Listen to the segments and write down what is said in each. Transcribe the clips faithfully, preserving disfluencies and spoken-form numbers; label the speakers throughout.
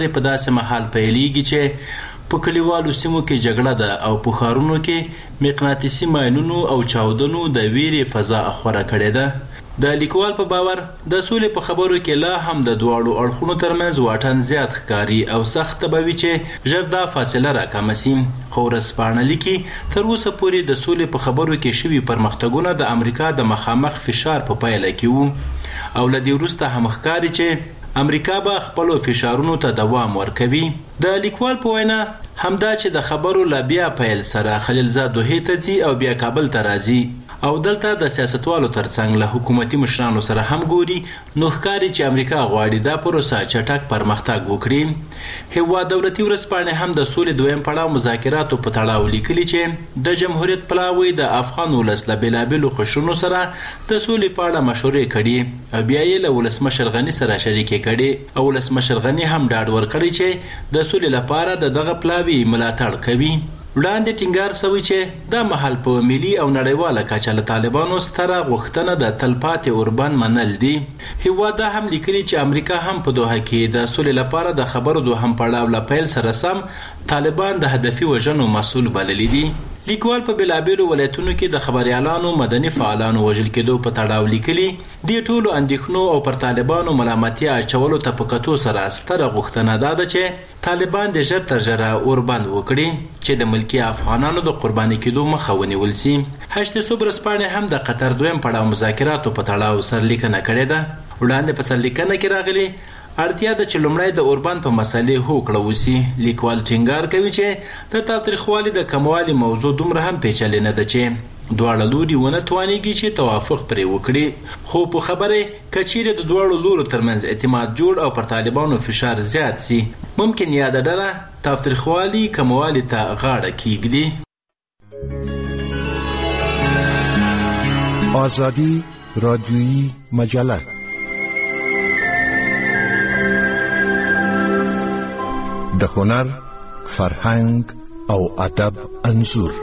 Speaker 1: په داسې مهال پیلېږي چې په کلیوالو سیمو کې جګړه ده او په ښارونو کې مقناطیسي ماینونو او چاودنو د ویرې فضا خوره کړې ده. د لیکوال په باور د سولې په خبرو کې لا هم د دواړو اړخونو ترمنځ واټن زیات ښکاري او سخت به وي چې ژر دا فاصله راکمه سي. خو ورځپاڼه لیکي تر اوسه پورې د سولې په خبرو کې شوي پرمختګونه د امریکا د مخامخ فشار په پایله کې وو او له دې وروسته هم ښکاري چې امریکا به خپلو فشارونو ته دوام ورکوي. د لیکوال په وینا همدا چې د خبرو لا بیا پیل سره خلیلزاد دوحې ته ځي او بیا کابل ته راځي او دلته د سیاستوالو ترڅنګ له حکومتي مشرانو سره هم ګوري، نو ښکاري چې امریکا غواړي دا پروسه چټک پرمختګ وکړي. هېواد دولتي ورځپاڼې هم د سولې دویم پړاو مذاکراتو په تړاو لیکلي چې د جمهوریت پلاوی د افغان ولس له بېلابېلو قشرونو سره د سولې په اړه مشورې کړي او بیا یې له ولسمشر غني سره شریکې کړي او ولسمشر غني هم ډاډ ورکړی چې د سولې لپاره د دغه پلاوي ملاتړ کوي. وړاندې ټینګار سوی چې دا مهال په ملي او نړیواله کچه له طالبانو ستره غوښتنه د تلپاتې اوربند منل دي. هېواد دا هم لیکلي چې امریکا هم په دوحه کې د سولې لپاره د خبرو دوهم پړاو له پیل سره سم طالبان د هدفي وژنو مسؤل بللي دي. لیکوال په بېلابېلو ولایتونو کې د خبریالانو مدني فعالانو وژل کېدو په تړاو لیکلي دې ټولو اندېښنو او پر طالبانو ملامتیا اچولو ته په کتو سره ستره غوښتنه دا ده چې طالبان د ژر تر ژره اوربند وکړي چې د ملکي افغانانو د قرباني کېدو مخه ونیول سي. هشت صبح ورځپاڼې هم د قطر دویم پړاو مذاکراتو په تړاو سرلیکنه کړې ده. وړاندې په سرلیکنه کې راغلي اړتیا ده چې لومړی د اوربند په مسلې هوکړه وسي. لیکوال ټینګار کوي چې د تاوتریخوالي د کموالي موضوع دومره هم پیچلې نه ده چې دواړه لوري ونه توانیږي چې توافق پرې وکړي. خو په خبره که چیرې د دواړو لورو ترمنځ اعتماد جوړ او پر طالبانو فشار زیات سي، ممکن یاده ډله تاوتریخوالي کموالي ته غاړه کیږدي.
Speaker 2: آزادی رادیویی مجله د هنر، فرهنګ او ادب انځور.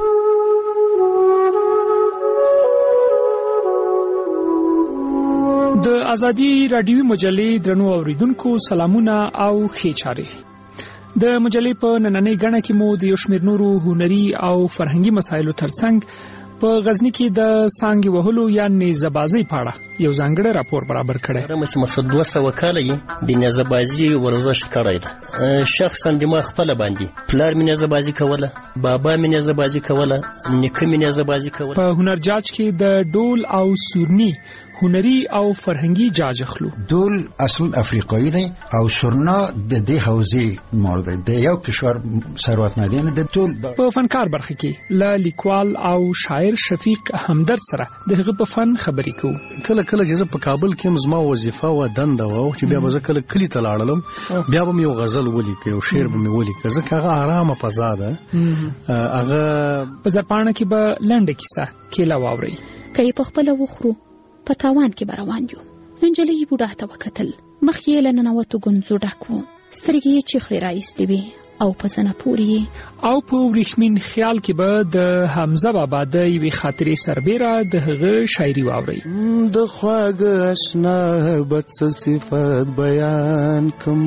Speaker 3: د ازادي رادیوي مجلې درنو اوریدونکو سلامونه او ښې چارې. د مجلې په نننۍ غاڼه کې مو د یو شمېر نورو هنري او فرهنګي مسایلو ترڅنګ په غزنی کې د سانګي وهلو یا نیزه‌بازۍ په اړه یو ځانګړی راپور برابر کړی.
Speaker 4: رمسي مقصد دوه سوه کاله یې د نیزه‌بازۍ ورزش کړی ده. شخصا د ما خپله باندې پلار مې نیزه‌بازي کوله، بابا مې نیزه‌بازي کوله، نیکه مې نیزه‌بازي کوله.
Speaker 3: په هنر جاج کې د ډول او سورني هنري او فرهنګي جاج اخلو.
Speaker 5: ډول اصل افریقایی دی او سورنا د دې حوزې مور دی. د یو کشور ثروتمندان د ټول
Speaker 3: په فنکار برخه کې ل لیکوال او شاعر شفیق همدرد سره د هغه په فن خبرې کوو.
Speaker 6: کله کله چې په کابل کې زما وظیفه و دنده و چې بیا به کله کلی ته لاړم، بیا به یو غزل ولیکم، یو شعر به مې ولیکم، ځکه هغه آرامه فضا ده. هغه
Speaker 3: په زرپاڼه کې به لنډه کیسه کېله واوري
Speaker 7: کوي په خپل وخرو په تاوان کې روان یو. انجلۍ بوډا ته وکتل، مخ یې له ننوتو ګونځو ډک و، سترګې یې چیخلې راایستې وې او په زنه پورې
Speaker 3: او په وریښمین خیال کې به د حمزه بابا د یوې خاطرې سربیره د هغه شاعري واورئ.
Speaker 8: د خواږه اشنا بد څه صفت بیان کم،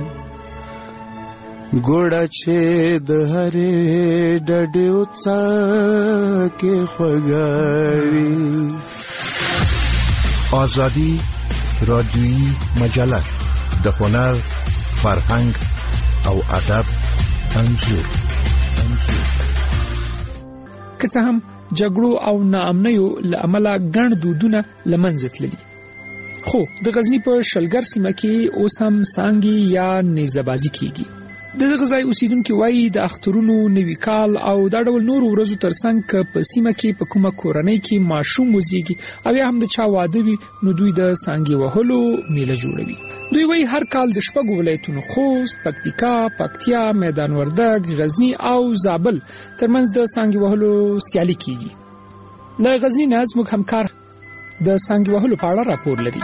Speaker 8: ګوړه چې د هرې ډډې وڅا کې خوږاري.
Speaker 2: آزادی رادیویی مجله د هنر، فرهنګ او ادب انځور.
Speaker 3: که څه هم جګړو او ناامنیو له امله ګڼ دودونه له منځه تللي، خو د غزني په شلګر سیمه کې اوس هم سانګي یا نیزه‌بازي کیږي. د دغه ځای اوسیدونکي وایي د اخترونو، نوي کال او دا ډول نورو ورځو ترڅنګ که په سیمه کې په کومه کورنۍ کې ماشوم وزیږي او یا هم د چا واده وي، نو دوی د سانګي وهلو میله جوړوي. دوی وایي هر کال د شپږو ولایتونو خوست، پکتیکا، پکتیا، میدان وردګ، غزني او زابل ترمنځ د سانګي وهلو سیالي کیږي. له غزني نه زموږ همکار د سانګي وهلو په اړه راپور لري.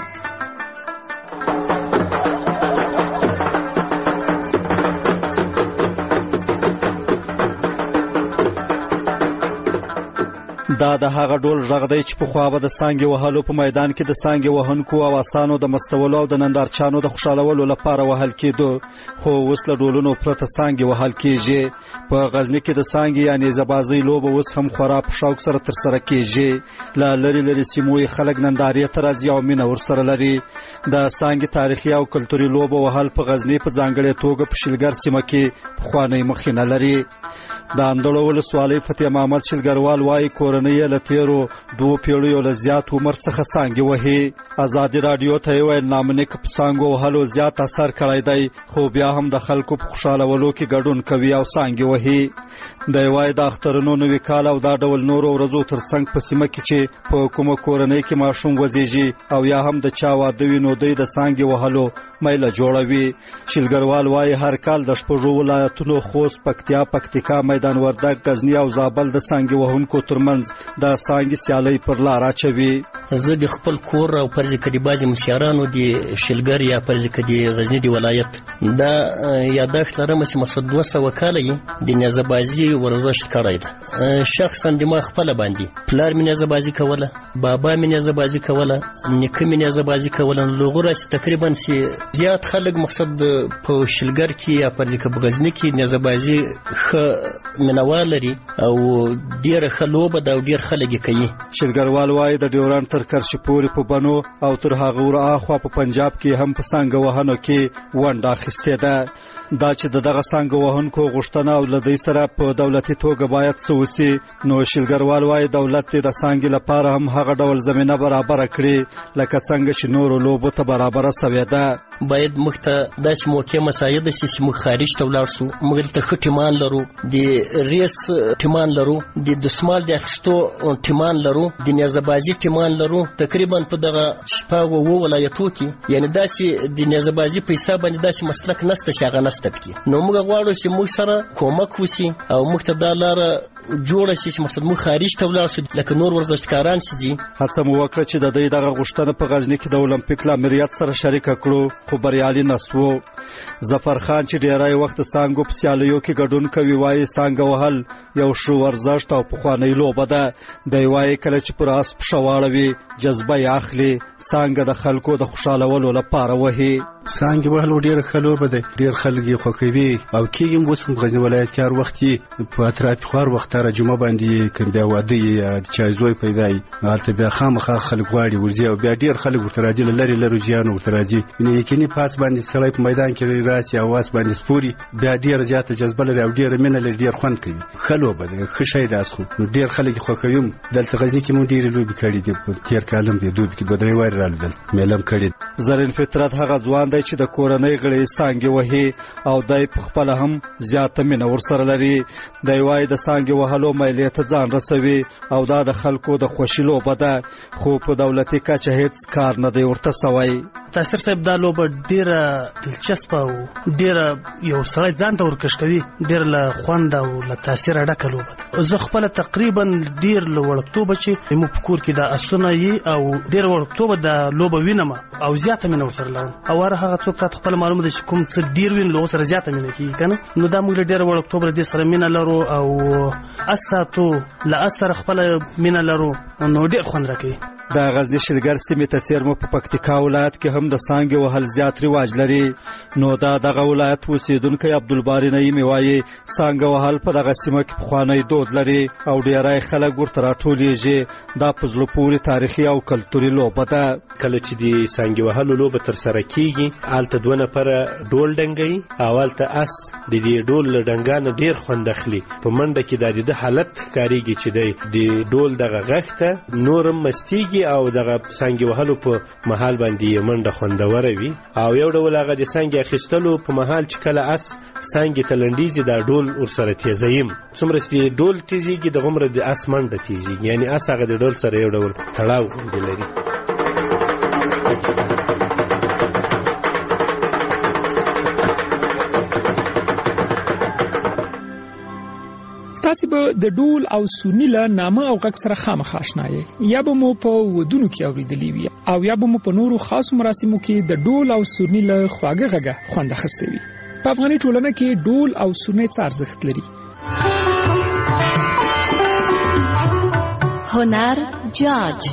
Speaker 9: دا د هغه ډول غږ دی چې پخوا به د څانګې وهلو په میدان کې د څانګې وهونکو او آسانو د مستولو او د نندارچانو د خوشحالولو لپاره وهل کېدو، خو اوس له ډولونو پرته څانګې وهل کېږي. په غزني کې د څانګې یا نیزه‌بازۍ لوبه اوس هم خورا په شوق سره ترسره کېږي. له لرې لرې سیمو یې خلک نندارې ته راځي او مینه ورسره لري. د څانګې تاریخي او کلتوري لوبه وهل په غزني په ځانګړې توګه په شلګر سیمه کې پخوانۍ مخینه لري. د اندړو ولسوالۍ فتح محمد شلګروال وايي کورنۍ له تیرو دوه پیړیو له زیات عمر څخه څانګې وهي. ازادي رادیو ته ویل نامنیک په څانګو وهلو زیات اثر کړی دی، خو بیا هم د خلکو په خوشحالولو کې ګډون کوي او څانګې وهي. دی وايي د اخترونو نوي کال او دا ډول نورو ورځو ترڅنګ په سیمه کې چې په کومه کورنۍ کې ماشوم وزیږي او یا هم د چا واده وي نو دوی د څانګې وهلو میله جوړوي. شلګروال وايي هر کال د شپږو ولایتونو خوست، پکتیا، پکتیکا، میدان وردګ، غزنی او زابل د څانګې وهونکو ترمنځ د څانګې سیالۍ پر لار اچوي.
Speaker 4: زه د خپل کور او پرځ کدي باجی مشیارانو دی شلګر یا پرځ کدي غزنی دی ولایت دا یادښت لرم چې مسعود دوه سوه کاله د نیزه‌بازي ورزش کړی دی. شخصا د ما خپل باندې پلار مې نیزه‌بازي کوله، بابا مې نیزه‌بازي کوله، نیکه مې نیزه‌بازي کوله. لغوره چې تقریبا چې زیات خلک مقصد په شلګر کې یا پرځ کدي غزنی کې نیزه‌بازي ښه مینوال لري او ډیره ښه لوبه ده او ډیر خلک یې کوي.
Speaker 9: شلګروال وايي د ډیورنډ تر کرشي پورې په بنو او تر هغه ور اخوا په پنجاب کې هم په څانګه وهنو کې ونډه اخیستې ده. دا چې دغه څانګه وهونکو غوښتنه او لدی سره په دولتي توګه باید څه وسی، نو شلګروال وايي دولت د څانګې لپاره هم هغه ډول زمينه برابر کړي لکه څنګه چې نورو لوبو ته برابر سوي ده.
Speaker 4: باید موږ ته داسې موقع مساعده شي چې موږ خارج ته ولاړ شو. موږ ته ښه ټیمان لرو، د ریس ټیمان لرو، د دسمال د اخیستو ټیمان لرو، د نیزه‌بازي ټیمان لرو. تقریبا په دغه شپږو وو ولایتو کې یعنی داسې د نیزه‌بازي په حساب باندې داسې مسلک نشته چې هغه نشته پکې. نو موږ غواړو چې موږ سره کومک وشي او موږ ته دا لاره جوړه شي چې مقصد موږ خارج ته ولاړ شو لکه نور ورزشکاران چې دي.
Speaker 9: هڅه مو وکړه چې د دې دغه غوښتنه په غزنی کې د اولمپیک لامریت سره شریک کړو، خو بریالي نسو. ظفر خان چې ډیری وخت څانګو په سیالیو کې ګډون کوي وايي څانګه وهل یو شو ورزش او پخوانی لوبه ده. دی وايي کله چې پر اس پښواړوي جذبه یې اخلي، څانګه د خلکو د خوشالولو لپاره وهي.
Speaker 6: څانګه وهل ډیر خلوبه ده، ډیر خلک یې خوښوي او کېږي. اوس په غزنی ولایت کې هر وخت په اطرافي خور وخت را جمعه باندې کوم بیا واده یا چای زوی پیدا وي، هلته بیا خامخا خلک غواړي ورځي او بیا ډیر خلک ورته راځي، لري لري ځان ورته راځي. یعنی یقیني پاس باندې سړی په میدان کې راسي او واس باندې سپوري بیا ډیر زیاته جذبه لري او ډیر مینه لري، ډیر خوند کوي. خلوبه ده، ښه شی ده. اسخو ډیر خلک خوښوي. دلته غزنی کې مونږ ډیر لوبي کړې دي، په تیر کالم دی دوی کې دوه درې واره رالو دل مېلم کړی.
Speaker 9: زرین فطرت هغه ځوان دی چې د کورنۍ غړي څانګې وهي او دای په خپل هم زیاته مینه ورسره لري. دی وايي د څانګې وهلو میلې ته ځان رسوي او دا د خلکو د خوشي لوبه ده، خو په دولتي کچه هیڅ کار نه دی ورته سوی.
Speaker 10: تاثیر صاحب دا لوبه ډیره دلچسپه او ډیره یو سړی ځان ته ورکش کوي، ډیره له خوند او له تاثیر ډکه لوبه ده. زه خپل تقریبا ډیر له وړکتوبه چې مو په کور کې د اسونه یي او ډیر وړکتوبه د لوبه وینم او زیاته مینه ورسره لرم. او هر هغه څوک ته خپل معلومه ده چې کوم څه ډیر وین له سره زیاته مینه کیږي کنه. نو دا موږ ډیر وړکتوبه د سره مینه لرو او اساتو له اثر خپل مینه لرو، نو ډیر خوند راکوي.
Speaker 9: د غزنی شلګر سیمې ته څیرمه په پکتیکا ولایت کې هم د څانګې وهل زیات رواج لري. نو دا دغه ولایت اوسیدونکی عبدالباري نعیمي وایي څانګه وهل په دغه سیمه کې پخوانی دود لري او ډیری خلک ورته راټولیږي. دا په زړه پورې تاریخي او کلتوري لوبه ده.
Speaker 11: کله چې د څانګې وهلو لوبه ترسره کیږي هلته دوه نفره ډول ډنګوي او هلته اس د دې ډول له ډنګانه ډیر خوند اخلي. په منډه کې د دې حالت ښکاریږي چې دی د ډول دغه غږ ته نورم مستیږي او دغه څانګې وهلو په محل باندې منډه خوندوره وي. او یو ډول هغه د څانګې اخیستلو په محل چې کله اس څانګې ته لنډیږي دا ډول ورسره تیزوي. څومره چې ډول تیزیږي دغومره د اس منډه تیزیږي، یعنی اس هغه د ډول سره یو ډول تړاو غوندې لري.
Speaker 3: تاسو به د ډول او سورني له نامه او غږ سره خامخا آشنا یې، یا به مو په ودونو کې اوریدلی وي او یا به مو په نورو خاص مراسمو کې د ډول او سورني له خواږه غږه خوند اخیستی وي. په افغاني ټولنه کې ډول او سورني څه ارزښت لري؟
Speaker 12: هنر جاج.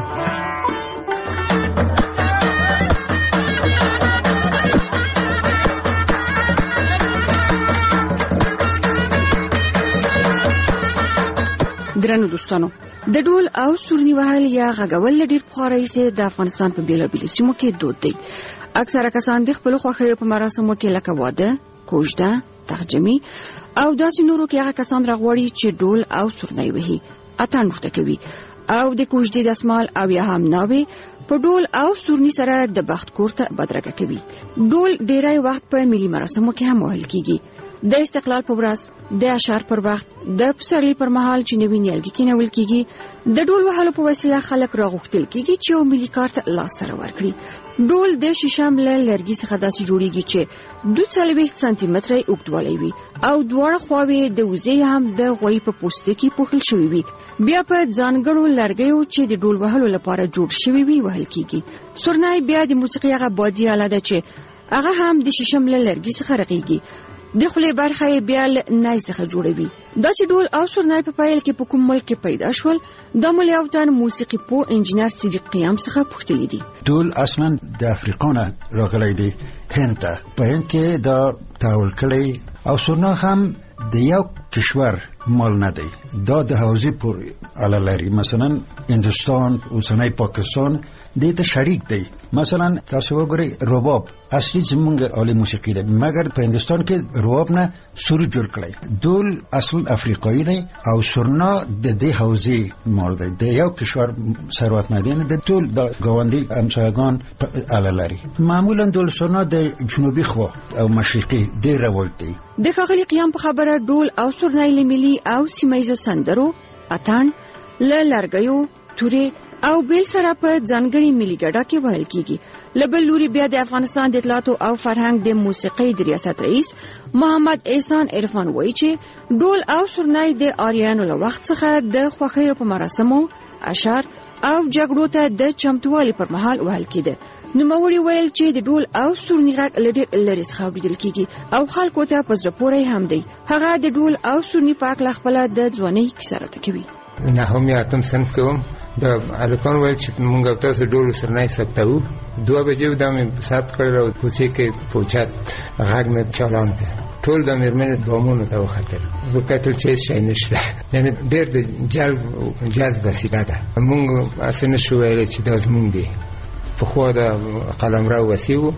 Speaker 13: درنو دوستانو، د ډول او سورني وهل یا غږول ډیر پخوا راهیسې د افغانستان په بیلابیلو سیمو کې دود دی. اکثره کسان د خپل خوښیو په مراسمو کې لکه واده، کوژده، تهجمي او داسې نورو کې هغه کسان راغواړي چې ډول او سورني وهي، اتڼ ورته کوي او د کوژدې دسمال او یا هم ناوې په ډول او سورني سره د بخت کور ته بدرګه کوي. ډول ډیری وخت په ملي مراسمو کې هم وهل کیږي. د استقلال پر ورځ، د اشعار پر وخت، د پسرلي پر مهال چې نوي نیالګي کینول کیږي. د ډول وهلو په وسیله خلک راغوښتل کیږي چې یو ملي کارت لاس سره ورکړي. ډول د شیشم له لرګي څخه داسې جوړیږي چې دوه څلوېښت سانتي متره اوږدوالی وي او دواړه خواوې د وزې هم د غوی په پوستکي پوښل شوي وي. بیا په ځانګړو لرګیو چې د ډول وهلو لپاره جوړ شوي وي وهل کیږي. سورنی بیا د موسیقي هغه بادي آله ده چې هغه هم د شیشم له لرګي څخه رغیږي. د خولې برخه یې بیا له نای څخه جوړوي. دا چې ډول او سورنی په پیل کې په کوم ملک کې پیدا شول، د ملیاوتان موسیقي پوه انجینر صدیق قیام څخه پوښتلی دي.
Speaker 5: ډول اصلا د افریقا نه راغلی دی هند ته. په هند کې دا تحول کړی او سورنا هم د یو کشور مال نه دی، دا د حوزې پورې اړه لري. مثلا هندوستان، اوسنی پاکستان دې ته شریک دی. مثلا تاسو وګورئ رباب اصلي زمونږ عالی موسیقي ده، مګر په هندوستان کې رباب نه سور جوړ کړی. ډول اصل افریقایي دی او سورنا د دې حوزې مال دی، د یو کشور ثروت نه دی، د ټول د ګاونډي همسایگان اړه لري. معمولا ډول سورنا د جنوبي خوا او مشرقي ډېر رواج دی.
Speaker 13: د ښاغلي قیام په خبره ډول او سورنی له ملي او سیمایزو سندرو، اتڼ، له لرګیو، تورې او بیل سره په ځانګړي ملي ګډا کې وهل کیږي. له بل لوري بیا د افغانستان د اطلاعات او فرهنګ د موسیقي د ریاست رئیس محمد احسان عرفان وایي چې ډول او سورنی د آریانو له وخت څخه د خوښیو په مراسمو، اشعار او جګړو ته د چمتووالي پر مهال وهل کېده. نوموړي ویل چې د ډول او سورني غږ له ډېر لرې څخه اورېدل کېږي او خلکو ته په زړه پورې هم دی. هغه د ډول او سورني په هکله خپله د ځوانۍ کیسه راته کوي.
Speaker 14: نهم یا اتم صنف کې وم، د هلکانو ویل چې موږ او تاسو ډول سورنی ثبتوو. دوه بجې دا مې ثبت کړل او کوڅې کې پوچات غږ مې چالان کړ. ټول د مېرمنې بامونو ته وختل، وکتل چې هېڅ شی نشته. یعنې ډېر د جلب جذب وسیله ده. موږ هسې نشو ویلی چې دا زموږ دی. پخوا د قلمرو وسیع و،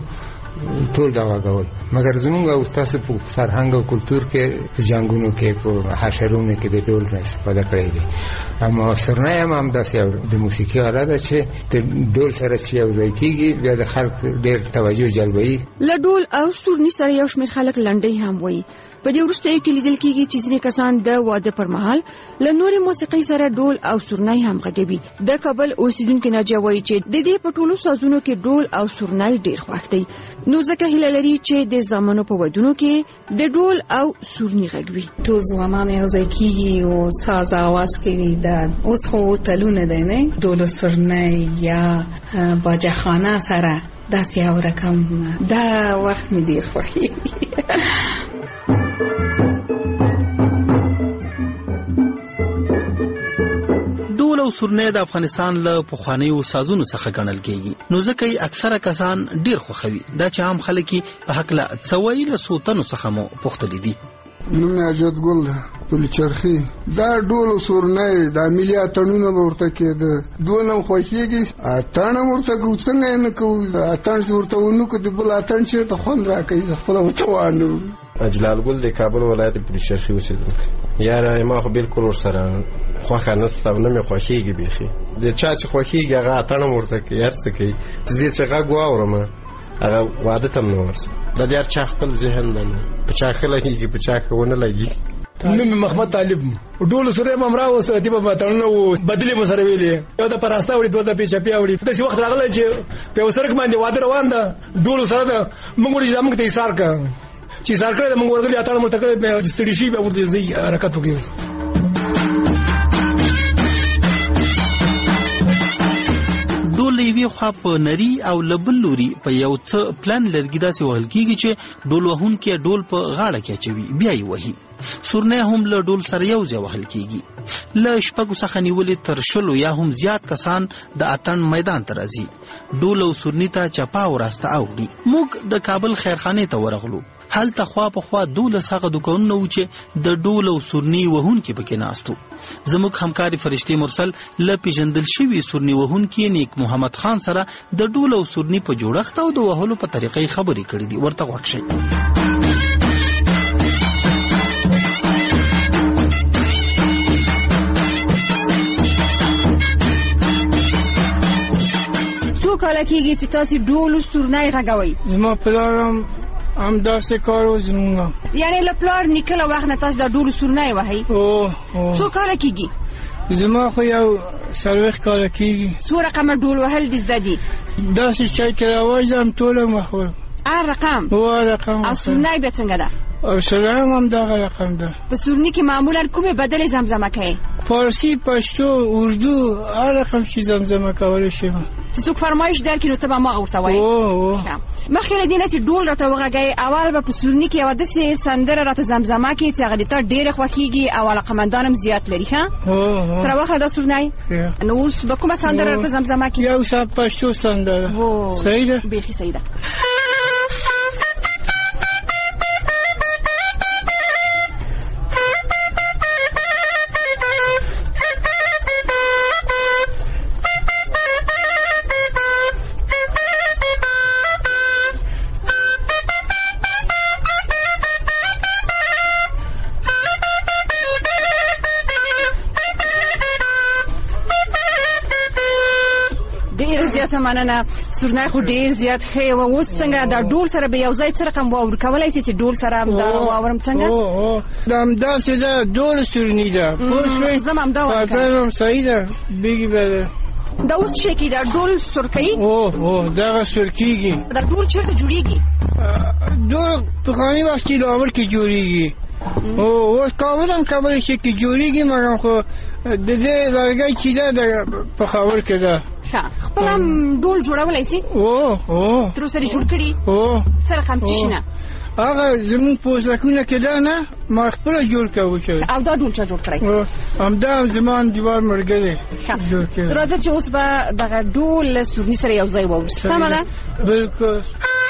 Speaker 14: ټول دا غږول، مګر زموږ او تاسو په فرهنګ او کلتور کې په جنګونو کې په حشرونو کې د ډول نه استفاده کړې دي. اما سورنی هم همداسې د موسیقي آله ده چې د ډول سره چې یو ځای کېږي بیا د خلک ډېر توجه جلبوي.
Speaker 13: له ډول او سورني سره یو شمېر خلک لنډۍ هم وایي. په دې وروستیو کې لیدل کېږي چې ځینې کسان د واده پر مهال له نورې موسیقۍ سره ډول او سورنی هم غږوي. د کابل اوسیدونکي ناجیه وایي چې د دې په ټولو سازونو کې ډول او سورنی ډېر خوښ دی، نو ځکه هیله لري چې د زامنو په ودونو کې د ډول او سورني غږ وي.
Speaker 15: ټول ځوانان یو ځای کېږي او ساز اواز کوي. دا اوس خو تلونه دی نه، ډول سورنی یا باجخانه سره داسې یو رقم. دا وخت مې ډېر خوښېږي.
Speaker 16: ډول او سورنی د افغانستان له پخوانیو سازونو څخه ګڼل کېږي، نو ځکه یې اکثره کسان ډېر خوښوي. دا چې عام خلک په هکله څه وایي له څو تنو څخه مو پوښتلي دي.
Speaker 17: نوم یې حاجت ګل ده، پل چرخي. دا ډول او سورنی دا ملي اتڼونه به ورته کېده، دونه هم خوښېږي. اتڼ هم ورته کوو، څنګه یې نه کوو. اتڼ چې ورته ونه کړو د بل اتڼ چېرته خوند راکوي، زه خپله ورته وانه.
Speaker 18: اجلال ګل د کابل ولایت پل چرخي اوسېدونکی. یاره ما خو بالکل ورسره خوښه نشته او نه مې خوښېږي بیخي. د چا چې خوښېږي هغه اتڼ هم ورته کوي، هر څه کوي. چې زه چې غږ واورم هغه واده ته هم نه ورځم. دا د هر چا خپل ذهن ده، په چا ښه لګېږي په چا ښه ونه لګېږي.
Speaker 19: نوم محمد طالب. ډول سورنی هم راوسته، تیبه اتڼونه و بدلې مو سره ویلې. یو د په راسته وړي، دوه د پیچپې وړي. داسې وخت راغلی چې په یو سړک باندې واده روان ده، ډول سره ده. موږ وړي زموږ ته ایثار کړه چې ایثار کړی ده، موږ ورغلي اتڼ مو ته کړی، ستړي شي بیا ورته ځي حرکت وکړي.
Speaker 16: ډول ډول یوې خوا په نری او له بل لوري په یو څه پلان لرګي داسې وهل کېږي چې ډول وهونکی ډول په غاړه کې اچوي بیا یې وهي. سورنی هم له ډول سره یو ځای وهل کېږي. له شپږو څخه نیولې تر شلو یا هم زیات کسان د اتڼ میدان ته راځي. ډول او سورني ته چپا او راسته اوړي. موږ د کابل خیرخانې ته ورغلو. هلته خوا په خوا دولس هغه دوکانونه وو چې د ډول او سورني وهونکي پکې ناست وو. زموږ همکاري فرشتي مرسل له پیژندل شوي سورني وهونکي نیک محمد خان سره د ډول او سورني په جوړښت او د وهلو په طریقې خبرې کړې دي. ورته غوږ شئ.
Speaker 13: څو کاله کېږي چې تاسو ډول او سورني غږوئ؟
Speaker 12: زما پلار هم همداسې کار و زموږ.
Speaker 13: یعنې له پلار نیکه له وخت نه تاسو د ډول او سورني وهئ؟
Speaker 12: او
Speaker 13: څو کاله کېږي؟
Speaker 12: زما خو یو څلوېښت کاله کېږي.
Speaker 13: څو رقمه ډول وهل دې زده دي؟
Speaker 12: داسې چای کې راوځم ټوله مخور.
Speaker 13: هر رقم؟
Speaker 12: هو هر رقم.
Speaker 13: او سورني بیا څنګه ده؟
Speaker 12: او سورني هم دغه رقم ده.
Speaker 13: په سورني کې معمولا کومې بدلې زمزمه کوي؟
Speaker 12: فارسی، پښتو، اردو، هر رقم چې زمزمه کولی شي.
Speaker 13: چې څوک فرمایش درکړي نو ته به ما ورته وایې. مخکې له دې نه چې ډول راته وغږوې اول به په سورني کې یوه داسې سندره راته زمزمه کړي چې هغه د تا ډېره خوښېږي او علاقمندان هم زیات لري. ښه تر واخله دا سورني. نو اوس به کومه سندره راته زمزمه کړي؟
Speaker 12: یو ساعت پښتو سندره. صحیح ده؟
Speaker 13: بیخي صحیح ده. زیاته مننه. سورني خو ډیر زیات ښه و. اوس څنګه د ډول سره به یو ځای څه رقم واور کولی شي چې ډول سره همدا واورم څنګه؟
Speaker 12: دا همداسې ده. ډول سورني ده.
Speaker 13: زه همدا وایم.
Speaker 12: پاتل صحیح ده. بیګي به ده.
Speaker 13: دا اوس څه کېږي؟ دا ډول سورکوي؟
Speaker 12: او او دغه سورکېږي.
Speaker 13: دا ډول چېرته جوړېږي؟
Speaker 12: ډول پخواني وخت کې لاهور کې جوړېږي. او اوس کابل هم کولی شي کې جوړېږي، مګر خو د دې لرګی چې ده د پېښور کې ده.
Speaker 13: خپل هم ډول جوړولی شي؟
Speaker 12: او او
Speaker 13: تر اوسه دې جوړ کړي؟
Speaker 12: او
Speaker 13: څه رقم څه نه؟
Speaker 12: هغه زموږ په وسلکونه کې ده نه، ما خپله جوړ کوو.
Speaker 13: او دا ډول چا جوړ کړی؟
Speaker 12: همدا زما انډیوال ملګری جوړ کړی.
Speaker 13: راځه چې اوس به دغه ډول له سورني سره یو ځای واورو. سمه ده؟
Speaker 12: بلکل.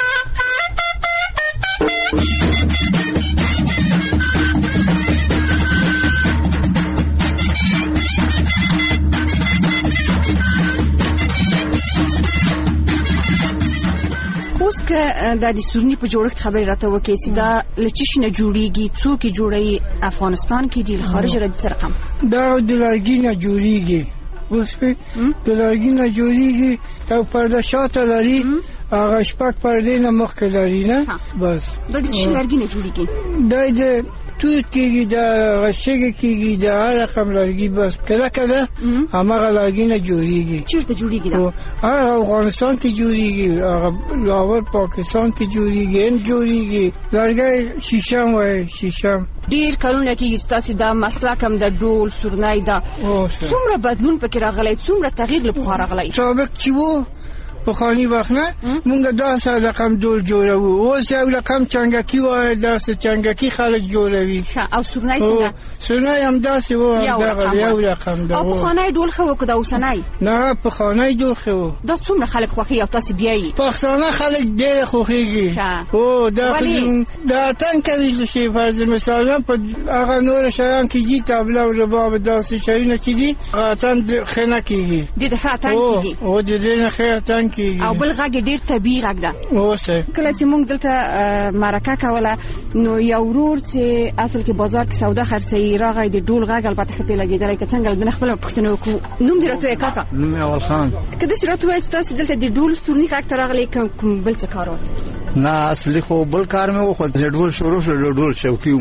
Speaker 13: اوس که دا د سورني په جوړښت خبرې راته وکړې چې دا له څه شي نه جوړېږي، څوک یې جوړوي، افغانستان کې دي، له خارجه راځي، څه رقم؟
Speaker 12: دا د لرګي نه جوړېږي. اوس پې د لرګي نه جوړېږي او پرده شاته لري، هغه شپږ پردې نه مخکې لري نه. بس
Speaker 13: دا د څه لرګي نه جوړېږي؟
Speaker 12: دا د توت کېږي، د غشګې کېږي، د هر رقم لرګي. بس کله کله هماغه لرګي نه جوړېږي.
Speaker 13: چېرته جوړېږي دا؟
Speaker 12: هغه افغانستان کې جوړېږي، هغه لاهور پاکستان کې جوړېږي، هند جوړېږي. لرګی شیشم وایي، شیشم.
Speaker 13: ډېر کلونه کېږي چې تاسې دا مسلک هم د ډول سورني ده. څومره بدلون پکې راغلی، څومره تغییر له پخوا راغلی؟
Speaker 12: سابق چې و پخواني وخت نه مونږ داسې رقم ډول جوړوو. اوس یو رقم چنګکي وایي، داسې چنګکي خلک جوړوي.
Speaker 13: او سورني څنګه؟
Speaker 12: سورني همداسې و، همدغه یو رقم ده.
Speaker 13: او پخوانی ډول ښه و که د اوسنی؟
Speaker 12: نه، پخوانی ډول ښه و.
Speaker 13: دا څومره خلک خوښوي او تاسې بیایي؟
Speaker 12: پښتانه خلک ډېر خوښېږي. او دا دا اتڼ کوي چې فرض مثال په هغه نور شیان کې دي، طبله او رباب، داسې شیونه چې دي اتڼ ښه نه کېږي.
Speaker 13: د دې ښه اتڼ کېږي؟
Speaker 12: او د دې نه ښه اتڼ کېږي.
Speaker 13: او بل غږ ډېر طبیعي غږ ده.
Speaker 12: اوسه
Speaker 13: کله چې موږ دلته مرکه کوله نو یو ورور چې اصل کې بازار کې سودا خرڅوي راغی، د ډول غږ البته ښه پې لګېدلی. که څنګه د نه خپله پوښتنه وکړو، نوم دې راته وایه کاکا؟
Speaker 5: نوم یې اول خان.
Speaker 13: که داسې راته ووایه چې تاسې دلته د ډول سورني غږ ته راغلی، کوم بل څه کار و؟
Speaker 5: نه، اصلي خو بل کار مې وکړ. د ډول شروع شو، د ډول شوقي وم.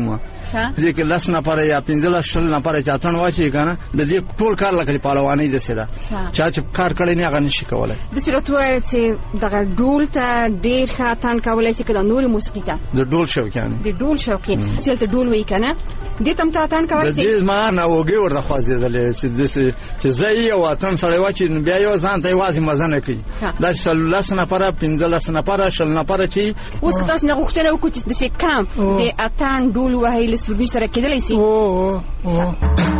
Speaker 12: دې کې لس نفر یا پنځلس شل نفر چې اتن واچي کنه د دې ټول کار لکه پهلواني د سره چا چې کار کړی نه هغه نشي کولای
Speaker 13: د سره توای چې دغه ډول ته ډیر ښه اتن کولای شي کله نور موسیقي ته
Speaker 12: د ډول شوقیان
Speaker 13: د ډول شوقي چې ته ډول وای کنه دې تم ته اتن کولای شي
Speaker 12: د دې ما نه وګي ورته خوازیدل چې د چې زئی او اتن سره واچي بیا یو ځان ته وازي مزه نه کوي دا لس نفر پنځلس نفر شل نفر چې
Speaker 13: اوس تاسو نه غوښتنه وکړئ چې د څه کم د اتن ډول وهي له سوربي سره کېدلی شي
Speaker 12: او او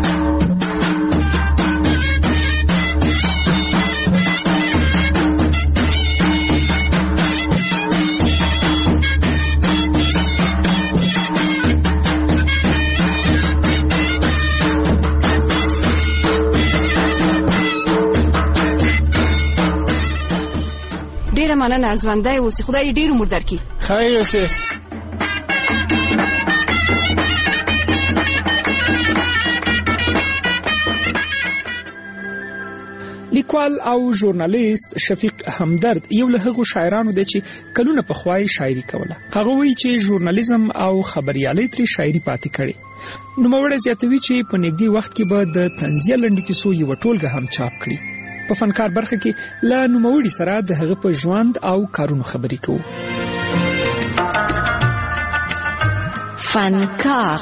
Speaker 13: ډیره مننه ژوندی اوسې خدای ډیر عمر درکړي
Speaker 12: خیر اوسې
Speaker 3: لیکوال او ژورنالیست شفیق همدرد یو له هغو شاعرانو دی چې کلونه پخوای شاعري کوله. هغه وایي چې ژورنالیزم او خبريالي ترې شاعري پاتې کړي. نوموړی زیاتوي چې په نږدې وخت کې به د طنزیه لنډو کیسو یوه ټولګه هم چاپ کړي. په فنکار برخه کې له نوموړي سره د هغه په ژوند او کارونو خبرې کوو.
Speaker 13: فنکار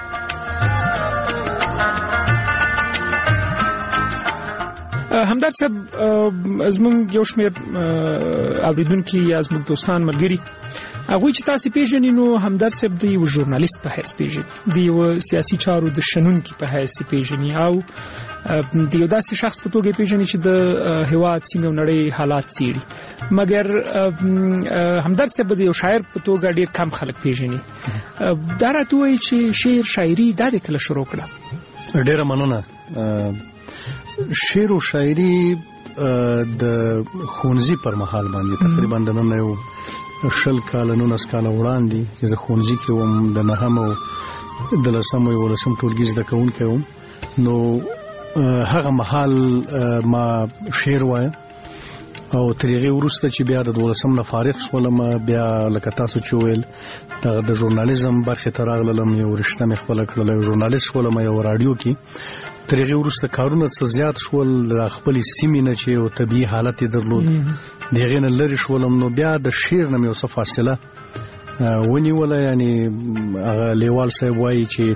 Speaker 3: همدرد صاحب زموږ یو شمېر اوریدونکي یا زموږ دوستان ملګري هغوی چې تاسې پیژنئ نو همدرد صاحب د یو ژورنالیست په حیث پیژني، د یو سیاسي چارو د شنونکي په حیث پیژني او د یو داسې شخص په توګه پیژني چې د هېواد سیمې او نړۍ حالات څېړي. مګر همدرد صاحب د یو شاعر په توګه ډېر کم خلک پیژني. دا راته وایي چې شعر شاعري دا دې کله شروع کړه؟
Speaker 6: ډېره مننه. شعر او شاعري د ښوونځي پر مهال باندې تقریبا د نن یو شل کاله نولس کاله وړاندې چې زه ښوونځي کې وم، د نهم او د لسم او یولسم ټولګي زده کوونکی وم، نو هغه مهال ما شعر وایم او تر هغې وروسته چې بیا د دولسم نه فارغ شولم، بیا لکه تاسو چې وویل دغه د ژورنالیزم برخې ته راغلم، یو رشته مې خپله کړله، یو ژورنالیست شولم یو راډیو کې. تر هغې وروسته کارونه څه زیات شول، د خپلې سیمې نه چې یو طبیعي حالت یې درلود د هغې نه لرې شولم، نو بیا د شعر نه مې یو څه فاصله ونیوله. یعنې هغه لیوال صاحب وایي چې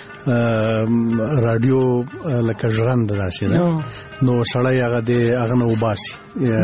Speaker 6: راډیو لکه ژرنده داسې ده، نو سړی هغه د هغه نه وباسي.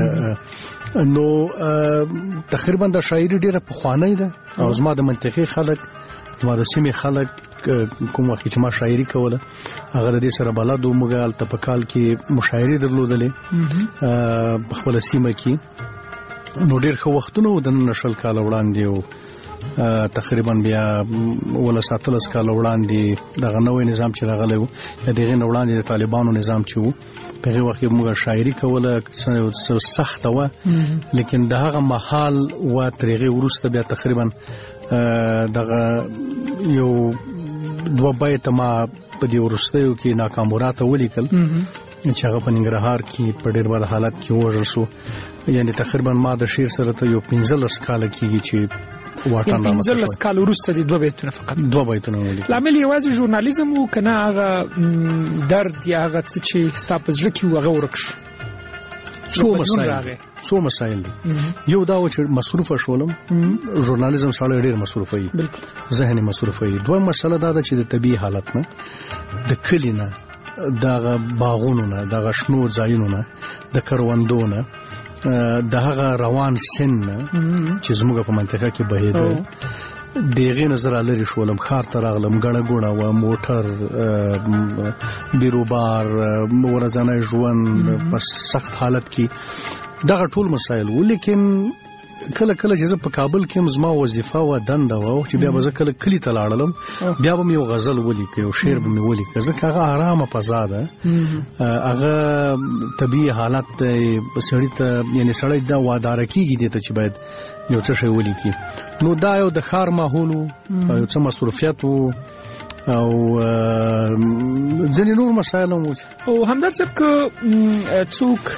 Speaker 6: نو تقریبا د شاعري ډېره پخوانۍ ده او زما د منطقې خلک، زما د سیمې خلک کوم وخت چې ما شاعري کوله هغه د دې سره بلد و. موږ هلته په کال کې مشاعرې درلودلې په خپله سیمه کې، نو ډېر ښه وختونه و د نن شل کاله وړاندې و. تقریبا بیا ولس اتلس کاله وړاندې دغه نوی نظام چې راغلی و، د هغې نه وړاندې د طالبانو نظام چې و، په هغې وخت کې موږ شاعري کوله، سخته وه، لیکن د هغه مهال و. تر هغې وروسته بیا تقریبا دغه یو دوه بیته ما په دې وروستیو کې ناکاموراته ولیکل چې هغه په ننګرهار کې په ډېر بد حالت کې ووژل شو. یعنې تقریبا ما د شعر سره ته یو پنځلس کاله کېږي چې واټن رامنځته شوی.
Speaker 3: پنځلس کاله وروسته دې دوه بیتونه فقط
Speaker 6: دوه بیتونه ولیکل.
Speaker 3: لامل یوازې ژورنالیزم و که نه هغه درد یا هغه څه چې ستا په زړه کې و هغه ورک شو؟
Speaker 6: څو مسایل څو مسایل دي. یو دا و چې مصروفه شولم، ژورنالیزم سره ډېر مصروفه وي، ذهني مصروفه وي. دوه مسله دا ده چې د طبیعي حالت نه، د کلي نه، دغه باغونو نه، دغه شنو ځایونو نه، د کروندو نه، د هغه روان سن نه چې زموږ په منطقه کې بهېده، د هغې نه زه رالرې شولم، ښار ته راغلم، ګڼه ګوڼه وه، موټر، بیروبار، ورځنی ژوند په سخت حالت کې، دغه ټول مسایل و. لیکن کله کله چې زه په کابل کې هم زما وظیفه وه، دنده وه چې بیا به زه کله کلي ته لاړلم، بیا به مې یو غزل ولیکه، یو شعر به مې ولیکه، ځکه هغه ارامه فضا ده، هغه طبیعي حالت دی. سړي ته یعنې سړی دا واداره کېږي دې ته چې باید یو څه شی ولیکي. نو دا یو د ښار ماحول و او یو څه مصروفیت و او ځینې نور مسایل هم و.
Speaker 3: او همدرد صاحب که څوک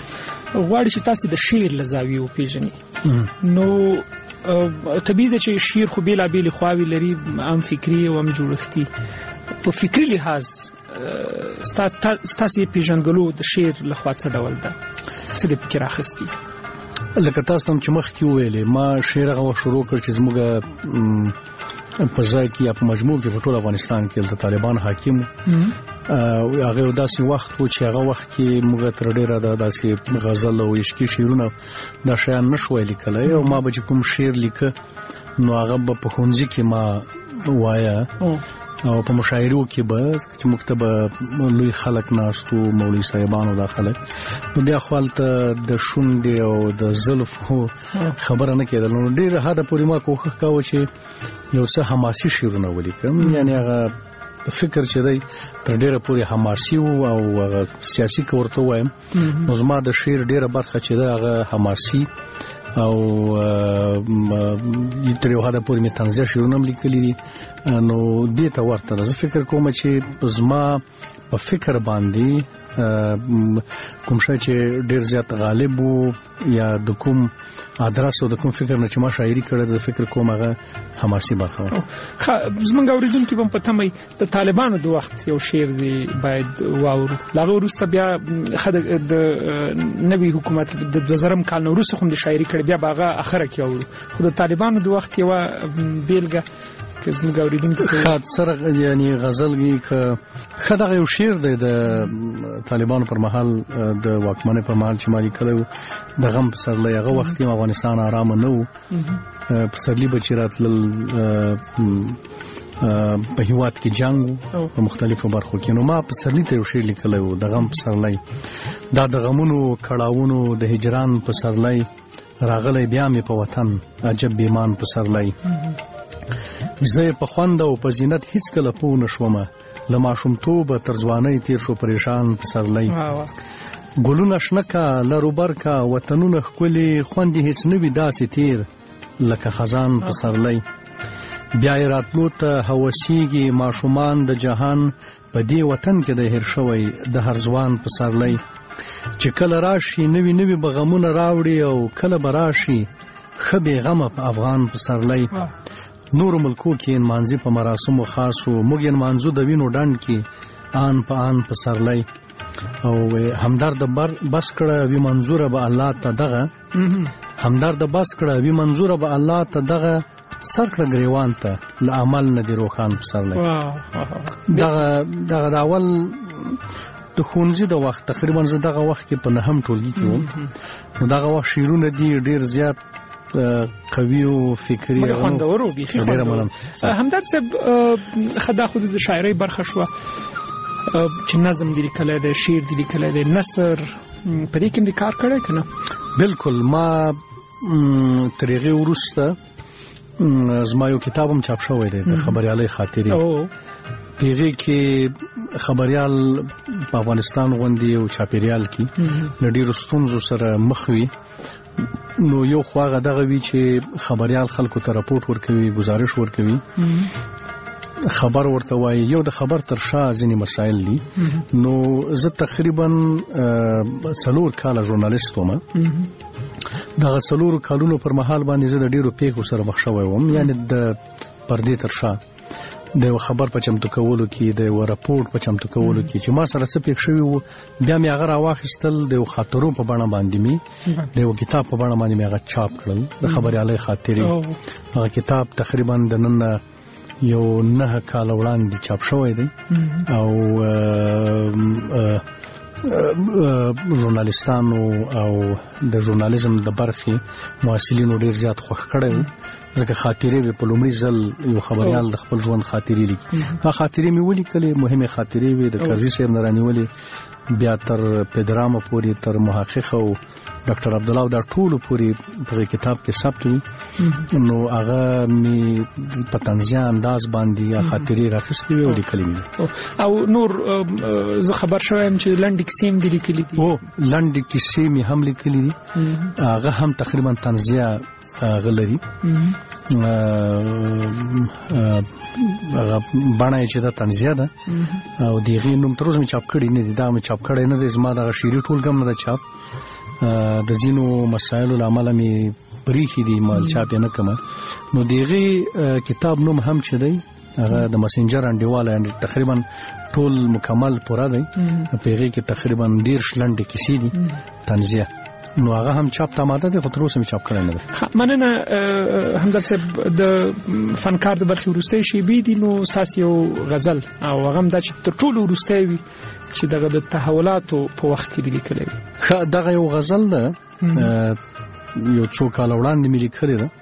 Speaker 3: غواړي چې تاسو د شعر له زاویې وپېژنئ، نو طبیعي ده چې شعر خو بېلابېلې خواوې لري، هم فکري او هم جوړښتي. په فکري لحاظ ستاسې پېژندګلو د شعر لخوا څه ډول ده، څه دې پکې راخیستي؟
Speaker 6: لکه تاسو ته چې مخکې وویلې، ما شعر هغه وخت شروع کړ چې زموږ په ځای کې یا په مجموع کې په ټول افغانستان کې د طالبان حاکم هغه یو داسې وخت و چې هغه وخت کې موږ تر ډېره د داسې غزل او عشقي شعرونه دا شیان نه شوی لیکلی، او ما به چې کوم شعر لیکه نو هغه به په ښوونځي کې ما وایه او په مشاعرو کې به چې موږ ته به لوی خلک ناستو، مولوي صاحبانو دا خلک، نو بیا خو هلته د شونډې او د زلفو خبره نه کېدل. نو ډېر حده پورې ما کوښښ کاوه چې یو څه حماسي شعرونه ولیکم، یعنې هغه فکر چې دی تر ډېره پورې حماسي و او هغه سیاسي که ورته ووایم، نو زما د شعر ډېره برخه چې ده هغه حماسي او تر یو حده پورې مې طنزیه شعرونه هم لیکلي دي، نو دې ته ورته ده. زه فکر کوم چې زما په فکر باندې کوم شی چې ډېر زیات غالب و یا د کوم ادرس او د کوم فکر نه چې ما شاعري کړې ده، فکر کوم هغه حماسي برخه وه.
Speaker 3: زموږ اورېدونکي به هم په تمه د طالبانو د وخت یو شعر دی باید واورو، له هغه وروسته بیا د نوي حکومت د دوه زرم کال نه وروسته خو هم د شاعري کړې، بیا به هغه اخره کې اورو، خو د طالبانو د وخت یوه بیلګه که زموږ اورېدونکي
Speaker 6: ښه سره یعنې غزل وي که ښه دغه یو شعر دی د طالبانو پر مهال د واکمنۍ پر مهال چې ما لیکلی و، د غم پسرلی. هغه وخت هم افغانستان ارامه نه و، پسرلي به چې راتلل په هېواد کې جنګ و په مختلفو برخو کې، نو ما پسرلي ته یو شعر لیکلی و، د غم پسرلی. دا د غمونو کړاوونو د هجران پسرلی، راغلی بیا مې په وطن عجب بیمان پسرلی. زه په خوند او په زینت هیڅ کله پوه نه شومه، له ماشومتوبه تر ځوانۍ تیر شو پریشان پسرلی. ګلونه شنه کا لروبر کا وطنونه ښکلي، خوند یې هیڅ نه وي داسې تیر لکه خزان پسرلی. بیا یې راتلو ته هوسیږي ماشومان د جهان، په دې وطن کې د هیر شوی د هر ځوان پسرلی. چې کله راشي نوي نوي به غمونه راوړي، او کله به راشي ښه بې غمه په افغان پسرلی. نور ملکو کې انمانځي په مراسمو خاصو، موږ انمانځو د وینو ډنډ کې آن په آن پسرلی. او همدرد بس کړه وی منظوره به الله ته دغه، همدرد بس کړه وی منظوره به الله ته دغه، سر کړه ګریوان ته له عمل نه دی روښان پسرلی. دغه دغه د اول د ښوونځي د وخت تقریبا زه دغه وخت کې په نهم ټولګي کې وم، نو دغه وخت شعرونه دي ډېر زیات قوي او فکري او
Speaker 3: خوندور او بيخي خوندور. همدرد صاحب خدا خود د شاعرۍ برخه شو چې نظم دی لیکلی دی، شعر دی لیکلی دی، نثر په دې کې دې کار کړی که نه؟
Speaker 6: بالکل. ما تر هغې وروسته زما یو کتاب هم چاپ شوی دی د خبریالۍ خاطرې، په هغې کې خبریال په افغانستان غوندې یو چاپېریال کې له ډېرو ستونزو سره مخ وي، نو یو خو هغه دغه وي چې خبریال خلکو ته راپورټ ورکوي، گزارش ورکوي، خبر ورته وایي، یو د خبر تر شا ځینې مسایل دي. نو زه تقریبا څلور کاله ژورنالیست وم، دغه څلورو کالونو پر مهال باندې زه د ډېرو پیښو سره مخ شوی وم، یعنې د پردې تر شا د یو خبر په چمتو کولو کې، د یو راپورټ په چمتو کولو کې چې ما سره څه پیښ شوي وو، بیا مې هغه راواخیستل، د یو خاطرو په بڼه باندې مې د یو کتاب په بڼه باندې مې هغه چاپ کړل، د خبریالۍ خاطرې. هغه کتاب تقریبا د نن یو نه کاله وړاندې چاپ شوی دی، او ژورنالیستانو او د ژورنالیزم د برخې محصلینو ډېر زیات خوښ کړی و، ځکه خاطرې وې په لومړي ځل یو خبریال د خپل ژوند خاطرې لیکي. هغه خاطرې مې ولیکلې، مهمې خاطرې وې، د کرزي صاحب نه رانیولې بیا تر پدرامه پورې، تر محقق او ډاکټر عبدالله دا ټولو پورې په کتاب کې ثبت وي. نو هغه مې په طنزیه انداز باندې خاطرې راخیستې وې او لیکلې مې.
Speaker 3: او نور زه خبر شوی یم چې لنډې کیسې هم دې لیکلي دي؟
Speaker 6: او لنډې کیسې مې هم لیکلي دي، هغه هم تقریبا طنزیه هغه لري. هغه باندې چې دا تنزیه ده او دغه نوم تر اوسه مې چاپ کړی نه دي دا مې چاپ کړی نه دی زما د شعري ټولګم نه چاپ د زینو مسایلو لامل مې بریخي دي مال چاپ نه کوم نو دغه کتاب نوم هم چې دی هغه د مسنجر انډیواله تقریبا ټول مکمل پورا دی پیغه کې تقریبا ډیر شلنډ کیسې دي تنزیه نو هغه هم چاپ تماده ده خو تر اوسه مې چاپ کړی نه ده
Speaker 3: مننه همدرد صاحب د فنکار د برخې وروستۍ شیبې دي نو ستاسو یو غزل او هغه هم دا چې تر ټولو وروستۍ وي چې دغه د تحولاتو په وخت کې لیکلې وي
Speaker 6: دغه یو غزل ده یو څو کال وړاندې مې لیکلې ده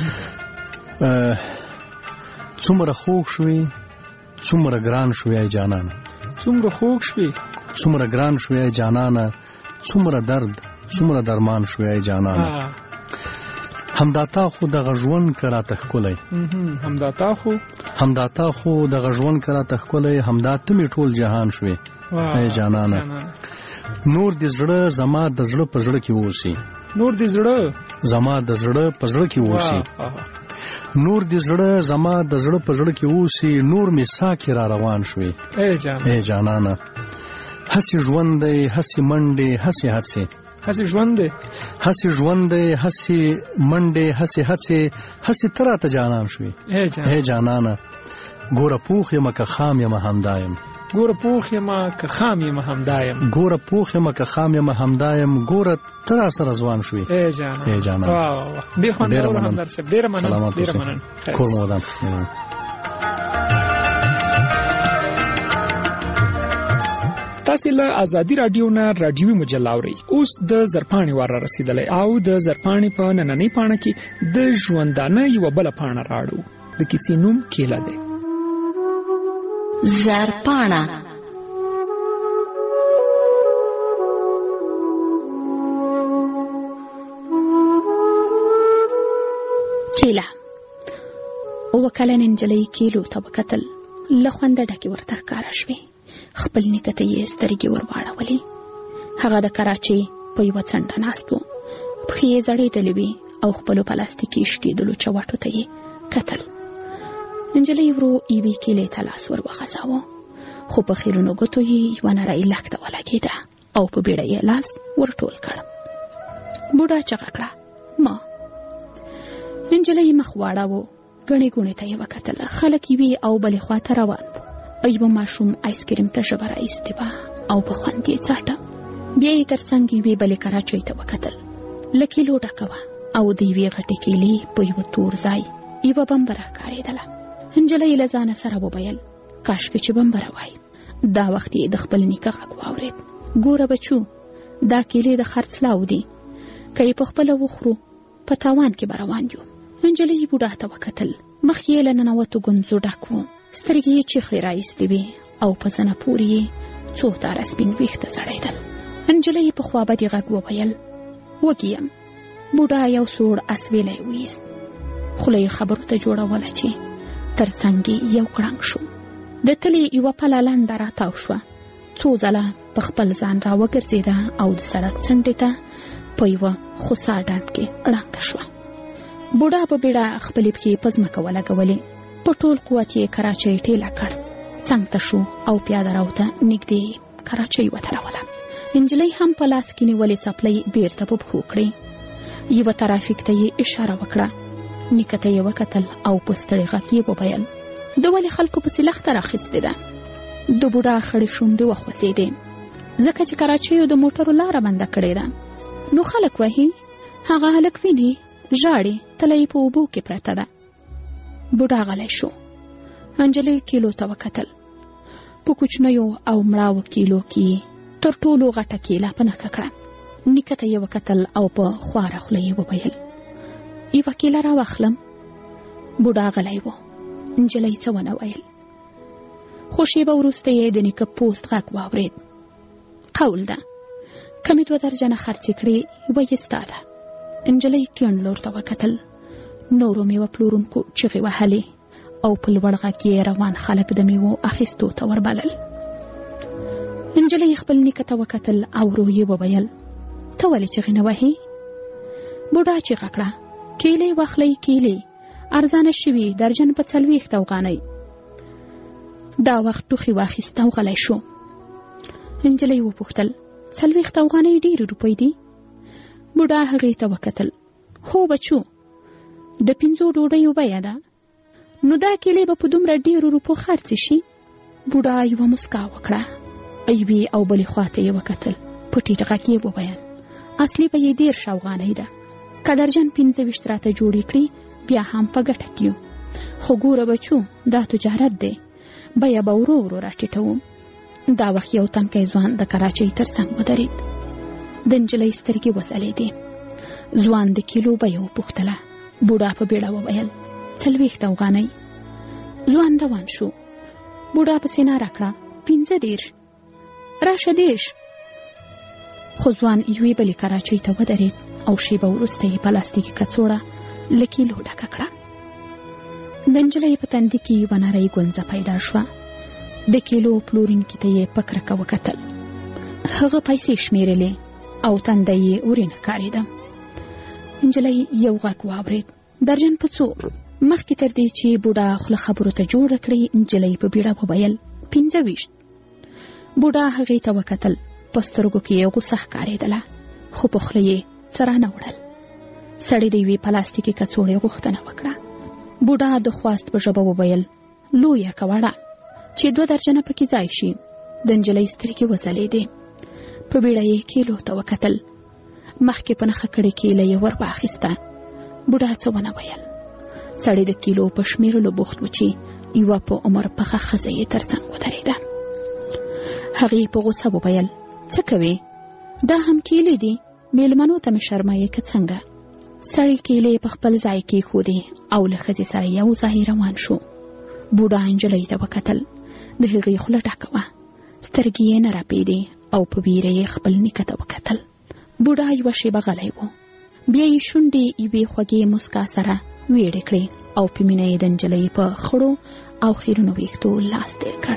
Speaker 6: څومره خوږ شوې څومره ګران شوې جانانه
Speaker 3: څومره خوږ شوې
Speaker 6: څومره ګران شوې جانانه څومره درد څومره درمان شوې جانانه همداتا خو د غژون کرا تخکلې
Speaker 3: همداتا خو
Speaker 6: همداتا خو د غژون کرا تخکلې همدات می ټول جهان شوې ای جانانه نور دې زړه زما د زړه په زړه کې ووسی
Speaker 3: نور دې زړه
Speaker 6: زما د زړه په زړه کې ووسی نور دې زړه زما د زړه په زړه کې ووسی نور می ساکي را روان شوې
Speaker 3: ای جان
Speaker 6: ای جانانه هسي ژوندې هسي منډې هسي هڅې
Speaker 3: هسي ژوندې
Speaker 6: هسي ژوندې هسي منډې هسي هڅې هسي ترا ته جانان شوې
Speaker 3: ای جان
Speaker 6: ای جانانه ګوره پوخ یم که خام یم همدایم
Speaker 3: ګوره پوخ یم که خام یم همدایم
Speaker 6: ګوره پوخ یم که خام یم همدایم ګوره ترا سره ځوان شوې
Speaker 3: ای جان
Speaker 6: ای جان
Speaker 3: واه واه ډیر خوندور همدرد صاحب ډیر مننه ډیر مننه
Speaker 6: کور مو ودان
Speaker 3: تاسو له ازادي رادیو نه رادیوي مجله اورئ اوس د زرپاڼې وار رسیدلې او د زرپاڼې په نننۍ پاڼه کې د ژوندانه یو بل پاڼه راړو د کیسې نوم کیله ده
Speaker 20: زرپاڼه
Speaker 7: کیله وکالن انجلۍ کیلو ته وکتل لخوند ډکه ورته ښکارا شوه خپل نکته یې سترګې ورواړولې هغه د کراچۍ په یو څنډه ناستو پخې زړېدلې وي او خپل پلاستیکي شکېدلو چوټو ته یې کتل انجلۍ ورو ایوي کېلې ته لاس ور وغځاوه خو په خیرونو ګوتو یې یوه نرۍ لښته ولګېده او په بیړه یې لاس ورټول کړ بوډا چغه کړه ما انجلۍ مخ واړاوه ګڼې ګوڼې ته یې وکتل خلک یې وي او بلې خواته روان وو ایوه ماشوم آیسکریم ته ژبه راایستې وه او په خوند یې څاټه بیا یې تر څنګ یوې بلې کراچۍ ته وکتل له کیلو ډکه وه او د یوې غټې کیلې په یوه تور ځای یوه بمبره ښکارېدله نجلۍ له ځانه سره وویل کاشکې چې بمبره وای دا وخت یې د خپل نیکه غږ واورېد ګوره بچو دا کیلې د خرڅلاو دي که یې په خپله وخورو په تاوان کې به روان یو نجلۍ بوډا ته وکتل مخ یې له ننوتو ګونځو ډک و سترګې یې چیخې راایستې وې او په زنه پورې یې څو تاره سپین ویښته ځړېدل نجلۍ په خوابدي غږ وویل وږي یم بوډا یو سوړ اسویلی ویست خوله یې خبرو ته جوړوله چې تر څنګ یو کړنګ شو د تلې یوه پله لنډه راتاو شوه څو ځله په خپل ځان را وګرځېده او د سړک څنډې ته په یوه خوسا ډنډ کې ړنګه شوه بوډا په بیړه خپلې پښې په ځمکه ولګولې په ټول قوت یې کراچۍ ټیله کړ څنګ ته شو او پیاده راوته نږدې کراچۍ وتړوله نجلۍ هم په لاس کې نیولې څپلۍ بیرته په پښو کړې یوه ترافیک ته یې اشاره وکړه نیکه ته یې وکتل او په ستړي غږ یې وویل د ولې خلکو پسې لښته راخیستې ده د بوډا خړې شونډې وخوځېدې ځکه چې کراچیو د موټرو لاره بنده کړې ده نو خلک وهي هغه هلک ویني ژاړي تله یې په اوبو کې پرته ده بوډا غلی شو نجلۍ کیلو ته وکتل په کوچنیو او مړاوو کیلو کې تر ټولو غټه کیله په نښه کړه نیکه ته یې وکتل او په خواره خوله یې وویل یوه کیله راواخلم بوډا غلی و نجلۍ څه ونه ویل خو شیبه وروسته یې د نیکه پوست غږ واورېد قول ده که مې دوه درجنه خرڅې کړې یوه یې ستا ده نجلۍ کیڼ لور ته وکتل نورو میوه پلورونکو چغې وهلې او په لوړ غږ یې روان خلک د میوو اخیستو ته وربلل نجلۍ خپل نیکه ته وکتل او ورو یې وویل ته ولې چغې نه وهې بوډا چیغه کړه کیلې واخلئ کیلې ارزانه شوي درجن په څلوېښت افغانۍ دا وخت ټوخي واخیست او غلی شو. نجلۍ وپوښتل څلوېښت افغانۍ ډېرې روپۍ دي؟ بوډا هغې ته وکتل. هو بچو، د پنځو ډوډیو بیه ده. نو دا کیلې به په دومره ډېرو روپو خرڅې شي؟ بوډا یوه مسکا وکړه. یوې او بلې خواته یې وکتل. په ټیټ غږ یې وویل اصلي به یې دېرش افغانۍ ده. که درجن پنځه ویشت راته جوړې کړي بیا هم په ګټه کې یو. خو ګوره بچو، دا تجارت دی، بیه به ورو ورو راټیټوم. دا وخت یو تنکی ځوان د کراچۍ تر څنګ ودرېد. د نجلۍ سترګې وځلېدې. ځوان د کیلو بیه وپوښتله. بوډا په بیړه وویل څلوېښت افغانۍ. ځوان روان شو. بوډا پسې ناره کړه پنځه دېرش، راشه دېرش. خو ځوان یوې بلې کراچۍ ته ودرېد او شیبه وروسته یې پلاستیکي کڅوړه له کیلو ډکه کړه. د نجلۍ په تندي کې یوه نرۍ ګونځه پیدا شوه. د کیلو پلورونکي ته یې په کرکه وکتل. هغه پیسې شمیرلې او تنده یې ورینه ښکارېده. نجلۍ یو غږ واورېد، درجن په څو؟ مخکې تر دې چې بوډا خوله خبرو ته جوړه کړي، نجلۍ په بیړه وویل پنځه ویشت. بوډا هغې ته وکتل. په سترګو کې یې غوسه ښکارېدله، خو په خوله یې څه رانه وړل. سړي د یوې پلاستیکي کڅوړې غوښتنه وکړه. بوډا د خواست په ژبه وویل لویه کوړه چې دوه درجنه پکې ځای شي. د نجلۍ سترګې وځلېدې. په بیړه یې کیلو ته وکتل. مخکې په نښه کړې کیله یې ور واخیسته. بوډا څه ونه ویل. سړی د کیلو په شمیرلو بوخت و چې یوه په عمر پخه ښځه یې تر څنګ ودرېده. هغې په غوسه وویل څه کوې؟ دا هم کیلې دي، میلمنو ته مې شرمایې که څنګه؟ سړی کیلې په خپل ځای کېښودې او له ښځې سره یو ځای روان شو. بوډا نجلۍ ته وکتل. د هغې خوله ډکه وه، سترګې یې نه رپېدې او په ویره یې خپل نیکه ته وکتل. بوډا یوه شیبه غلی و. بیا یې شونډې یوې خوږې مسکا سره ویړې کړې او په مینه یې د نجلۍ په خړو او خیرنو ویښتو لاس تېر کړ.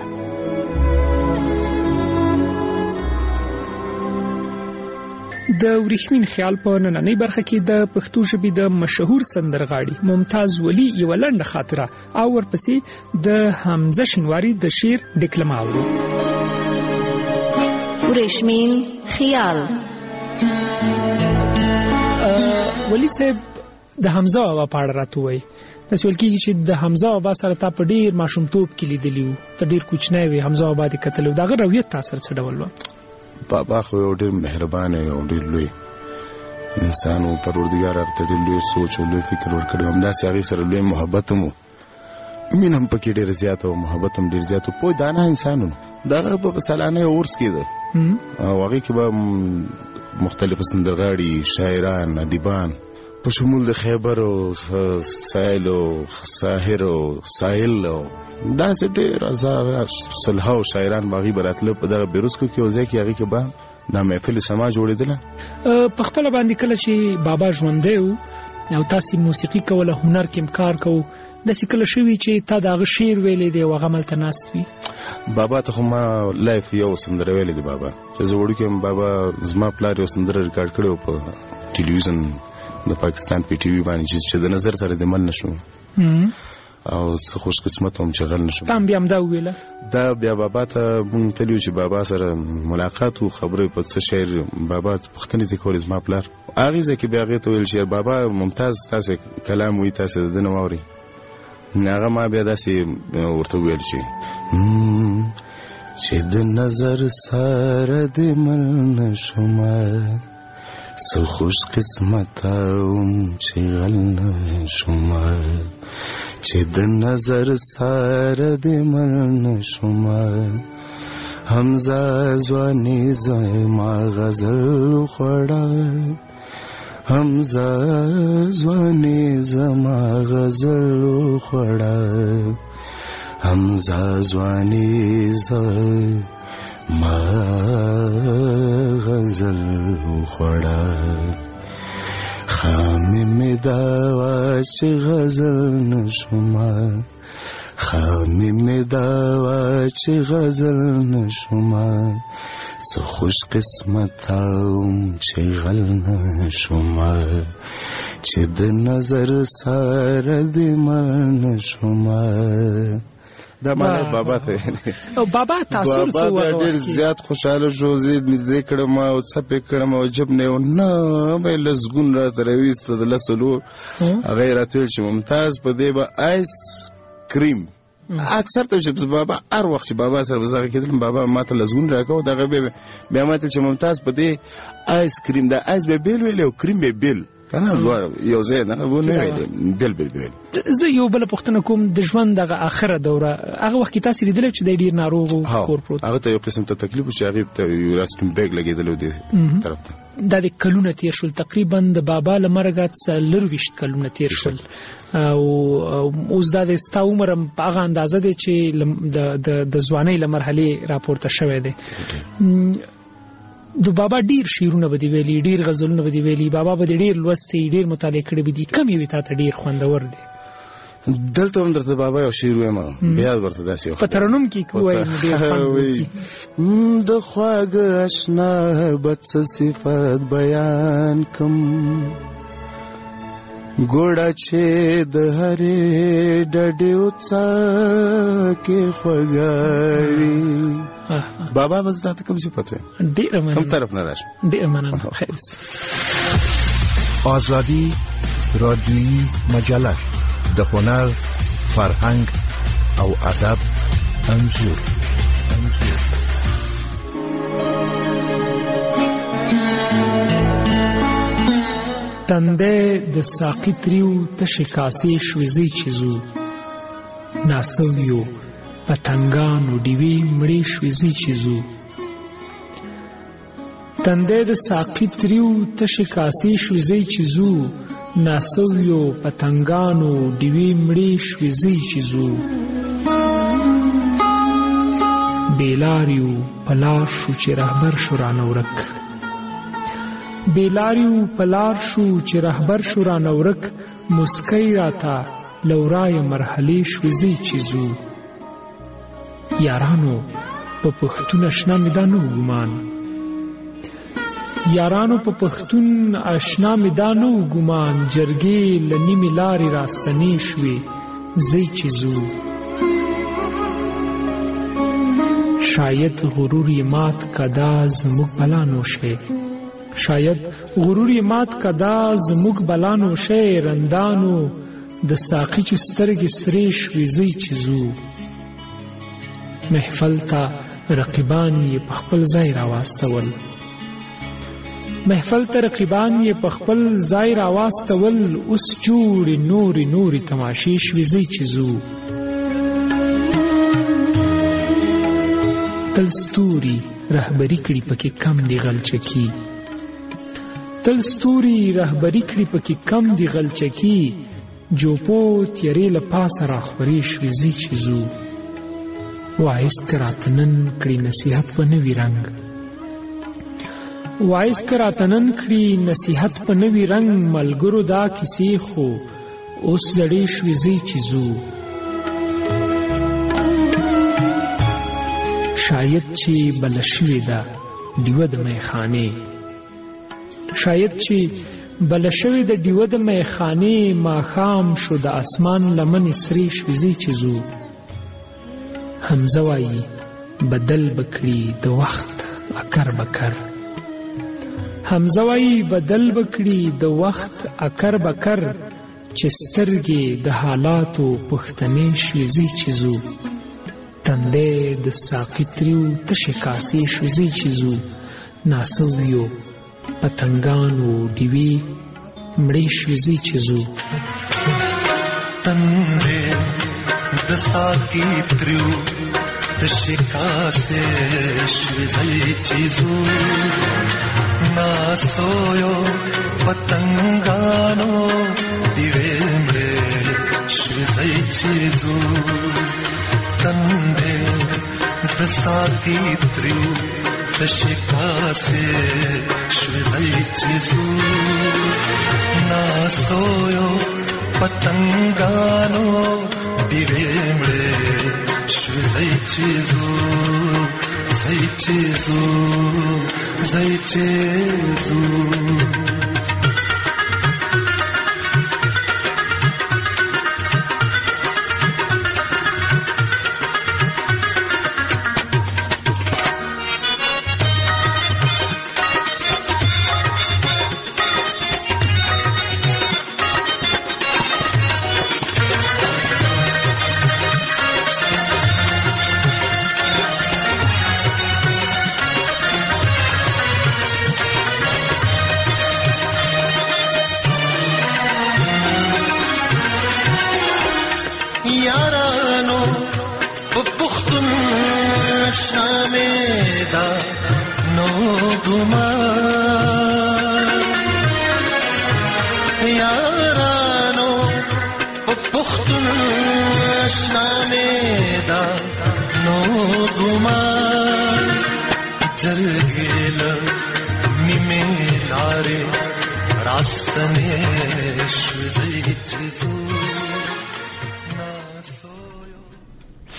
Speaker 3: د ورېښمین خیال په نننۍ برخه کې د پښتو ژبې د مشهور سندرغاړي ممتاز ولی یوه لنډه خاطره او ورپسې د حمزه شینواري د شعر ډکلمه اورو.
Speaker 20: ورېښمین خیال.
Speaker 3: ولی صاحب د حمزه بابا په اړه راته ووایي. داسې ویل کېږي چې د حمزه بابا سره تا په ډېر ماشومتوب کې لیدلي وو، ته ډېر کوچنی وې، حمزه بابا دې کتلی و. د هغه رویت تا سره څه ډول وه؟
Speaker 8: بابا خو یو ډېر مهربانه او ډېر لوی انسان و. پروردګار هغه ته ډېر لوی سوچ او لوی فکر ورکړی و. همداسې هغې سره لوی محبت هم و، مینه هم پکې ډېره زیاته و، محبت هم ډېر زیات و. پوه دانه انسان و. د هغه په سالانه عرس کې ده او هغې کې به مختلف سندرغاړي، شاعران، ادیبان په شمول د خیبر او سایل او ساحر او سایل او داسې ډېر هزار سلهاو شاعران باغي براتله په دغه بیروسکو کې او ځای کې هغې کې به دا محفل سما جوړېدله.
Speaker 3: په خپله باندې کله چې بابا ژوندی و او تاسې موسیقي کوله، هنر کې کار کوو، داسې کله شوي چې تا د هغه شعر ویلی دی او هغه هملته ناست وي؟
Speaker 8: بابا ته خو ما لایف یو سندره ویلی دی بابا چې زه وړوکی یم. بابا زما پلار یو سندره ریکارډ کړی و په ټلویزیون د پاکستان پی ټي وي باندې چې د نظر سره د مل نشو او څه خوش قسمت هم چې غل نشو.
Speaker 3: تام بیا هم دا وویله؟ دا
Speaker 8: بیا بابا ته مونږ تللي چې بابا سره ملاقات و، خبرې په څه شعر بابا پوښتنې ترې کولې زما پلار. هغې ځای کې بیا هغې ته ویل چې بابا ممتاز تاسې کلام وایي، تاسې د ده نه واورئ. هغه ما بیا داسې ورته وویل چې چې د نظر سره د مل نشومه، څه خوش قسمته وم چې غل نشومه، چې د نظر سره د مل نشومه. حمزه ځواني زما غزل خوړه، حمزه ځواني زما غزل خوړه، حمزه ځواني زما غزل خوړه. خامې مې دا وه چې غزل نشومه، خامې مې دا وه چې غزل نشومه، څه خوش قسمته وم چې غل نشومه، چې د نظر سره د مل نشومه. دا معنی بابا ته
Speaker 3: او بابا تاسو څه وایي
Speaker 8: ډېر زیات خوشاله شو زه نږدې کړم او څپې کړم او جب نه نه مې لزګون را ترويست د لسلو هغه راته چې ممتاز په دې به آیس کریم اکثر ته چې بابا هر وخت چې بابا سره بزاغه کېدل بابا ماته لزګون راکاو دغه به بیا ماته چې ممتاز په دې آیس کریم دا آیس به بیل ویل او کریم به بیل کنه یو ځای نه ونه ویل بیل بیل بیل
Speaker 3: زه یو بل پښتنه کوم د ژوند دغه اخره دوره هغه وخت تاسو لیدل چې د ډیر ناروغ کور پروت
Speaker 8: هغه ته یو قسم ته تکلیف چې هغه ته یو راستم بیگ لګیدل و دې طرف ته
Speaker 3: د کلونه تیر شول تقریبا د بابا لمرګات سلر وشت کلونه تیر شول او اوس د ستا عمر په هغه اندازه دی چې د د ځوانۍ لمرحله راپورته شوه دی د بابا ډیر شعرونه بدی ویلي ډیر غزلونه بدی ویلي بابا به ډیر لوستي ډیر مطالعه کړی بدی کم یو ته ډیر خوندور دی
Speaker 8: دلته هم درته بابا یو شعر وایم بیا ورته داسې
Speaker 3: په ترنم کې کوی ډیر خوند
Speaker 8: د خواږه آشنا بد صفات بیان کم ګوډه چې د هرې ډډې وڅا کې خوږاوي بابا بس دا ته کوم صفت وي
Speaker 3: ډیر مننه
Speaker 8: کوم طرف نه راشه
Speaker 3: ډیر مننه خیر
Speaker 2: آزادی رادیویی مجله د هنر فرهنګ او ادب انځور انځور
Speaker 3: تنده د ساقی تریو تشی کاسی شویزی چیزو ناسویو پتنگانو دیوی مړی شویزی چیزو تنده د ساقی تریو تشی کاسی شویزی چیزو ناسویو پتنگانو دیوی مړی شویزی چیزو بیلاریو پلار شو چې رهبر شو رانورک بیلاریو پلار شو چې رهبر شو رانورک مسکی راتا لورای مرحله شوزی چیزو یارانو په پښتون آشنا می دانو ګمان یارانو په پښتون آشنا می دانو ګمان جرګې لنی ملاري راستنی شوي زی چیزو شاید غرور مات کدا زموږ بلانو شه شاید غرور مات کدا زموږ بلانو شه رندانو د ساقی چې سترګې سرې شوي زی چیزو محفل ته رقیبان یې په خپل ځای راواستول محفل ته رقیبان یې په خپل ځای راواستول اوس جوړې نورې نورې تماشې شوي زی چیزو تل ستوري رهبري کړي پکې کم دی غلچکی تل ستوري رهبري کړي پکې کم دی غلچکی جوپو تیرې له پاسه راخورې شوي زی چیزو وایس کراتنن کړي نصیحت په نوي رنګ وایس کراتنن کړي نصیحت په نوي رنګ ملګرو دا کیسې خو اوس زړې شوي زی چیزو شاید چې بل شوي ده ډیوه د میخانې شاید چې بل شوي د ډیوه د میخانې ماښام شو د اسمان لمنې سرې شوي زی چیزو حمزه وایي بدل بکړي د وخت اکر بکر حمزه وایي بدل بکړي د وخت اکر بکر چې سترګې د حالاتو پښتنې شوي زی چیزو تنده د ساقی تریو تشی کاسی شوزی چیزو ناسویو پتنگانو دیوی مړی شوزی چیزو
Speaker 21: تنده د ساقی تریو تشی کاسی شوزی چیزو ناسویو پتنگانو دیوی مړی شوزی چیزو تنده د ساقی تریو تشکا سے شوزی چیزو ناسویو پتنگانو دیوی مړی شوزی چیزو زی چیزو زی چیزو دا نو ګمان یارانو پختون اشنامه دا نو ګمان جلګل نیمه لارې راستنه شوزې چزو